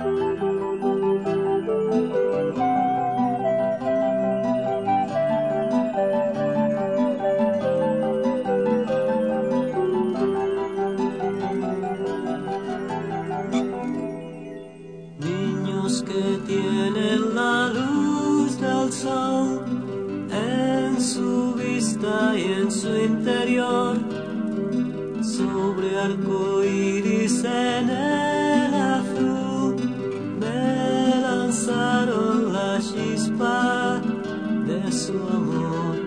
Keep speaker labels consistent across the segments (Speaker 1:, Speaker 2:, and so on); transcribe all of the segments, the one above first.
Speaker 1: Niños que tienen la luz del sol en su vista y en su interior, sobre arco iris en el azul, me lanzaron la chispa de su amor.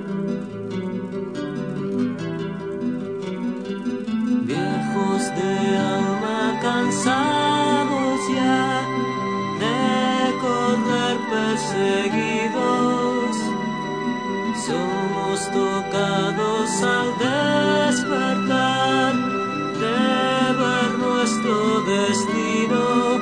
Speaker 1: Viejos de alma cansados ya de correr perseguidos, somos tocados al despertar de ver nuestro destino